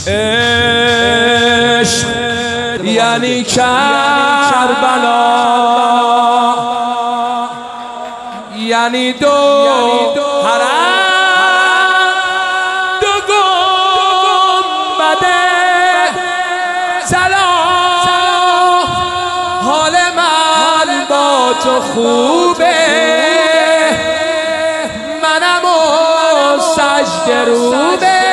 عشق یعنی کربلا، یعنی دو حرم، دو گنبد سلام. حال من با تو خوبه، منم و سجده روبه.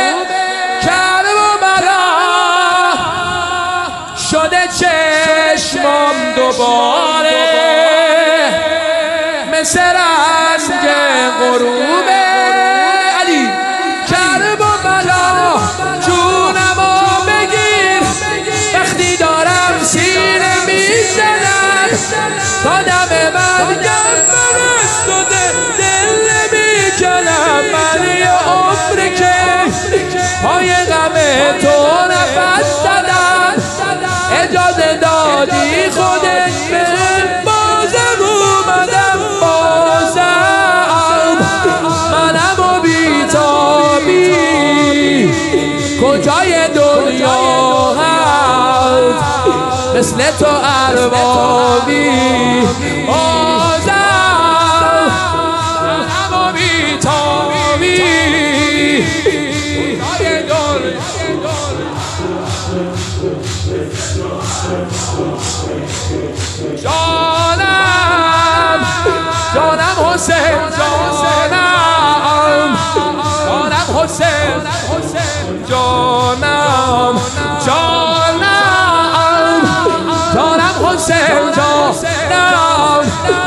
شده چشمم دوباره مثل رنگ غروبه. علی کرب و بلا جونمو بگیر، وقتی دارم سینه میزنم تا دم مرگم فرستاده دل میکنم. من یه عمر که پای غم تو نفس زدم، اجازه دادی خودت به بازم اومدم. بازم منم و بیتابی کجای دنیا هست مثل تو اربابی. بازم منم و بیتابی کجای دنیا. جانم جانم حسین، جانم جانم حسین، جانم جانم جانم حسین، جانم.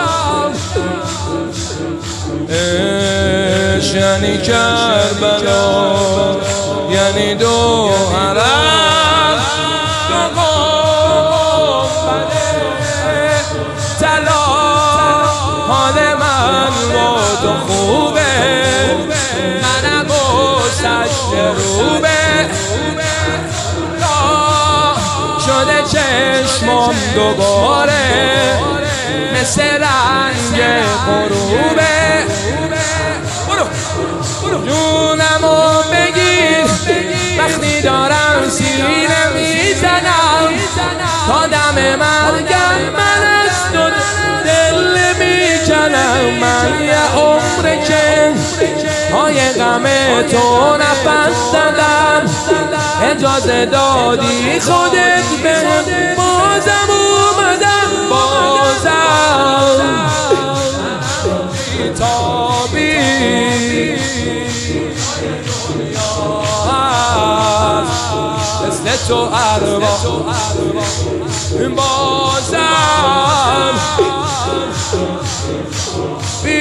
عشق یعنی کربلا، یعنی دو حرم، دو گنبد طلا. حال من با تو خوبه، منم و سجده روبه. شده چشمم دوباره مثل رنگ غروبه. جونمو بگیر، وقتی دارم سینه میزنم تا دم مرگم من از تو دل میکنم. من یه عمر که پای غم تو نفس زدم، اجازه دادی خودت بهم بازم اومدم. بازم بیتابی مثل تو ارباب. بازم بی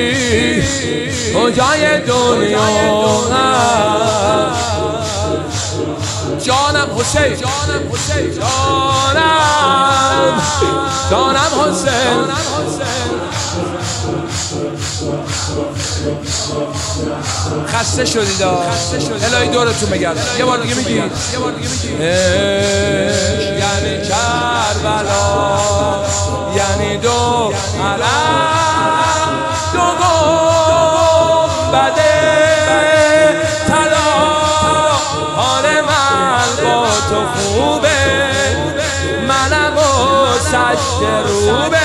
کجای دنیا هست. جانم حسین، جانم حسین، جانم جانم حسین. خسته شدید الهی دورتون بگردم. یه بار دیگه میگی، یه بار دیگه میگی. عشق یعنی کربلا، یعنی دو حرم، دو گنبد طلا. حال من با تو خوبه، منم و سجده روبه.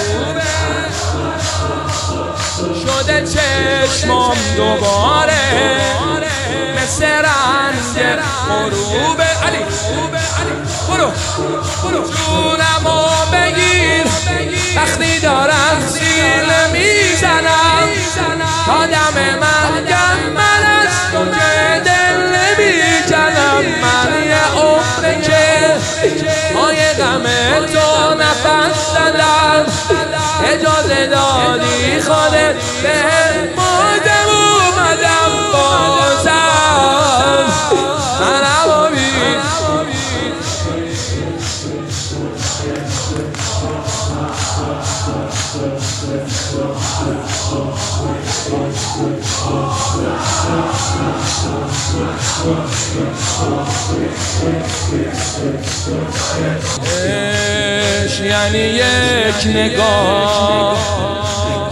شده چشمم دوباره مثل رنگ غروبه. علی برو جونمو بگیر، وقتی دارم سینه میزنم تا دم مرگم من از تو دل نمیکنم. من یه عمر که پای غم تو نفس زدم، اجازه دادی خودت بهم بازم اومدم. بازم منم و عشق یعنی یک نگاه،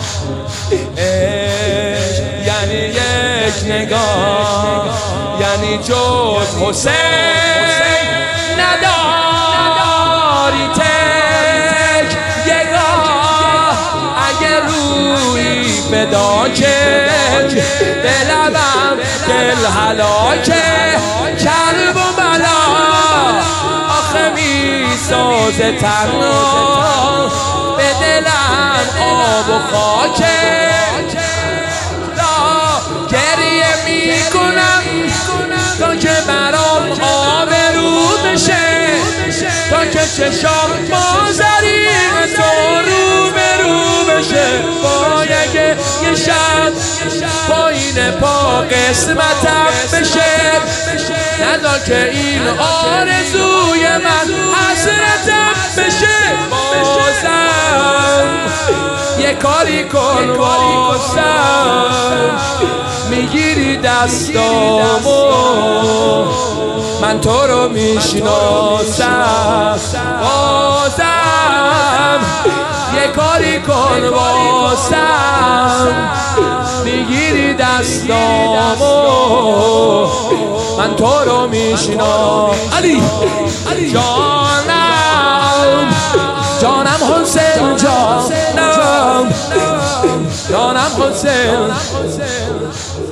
عشق یعنی یک نگاه، یعنی جز حسین نداری تک یگاه اگه روی فدا کن به لبم دل هلاکه کلب و ملا آخه می سازه تنها به دلم آب و خاکه گریه میکنم تا که برام آبرو بشه تا که چشام با زرین تو روبرو بشه با یه شب پایین پا قسمتم بشه نذار که این آرزوی من حسرتم بشه بازم یه کاری کن واسم میگیری دستامو من تو رو میشناسم بازم یه کاری کن واسم میگیری دستامو من تو رو میشناسم علی جانم حسین جانم حسین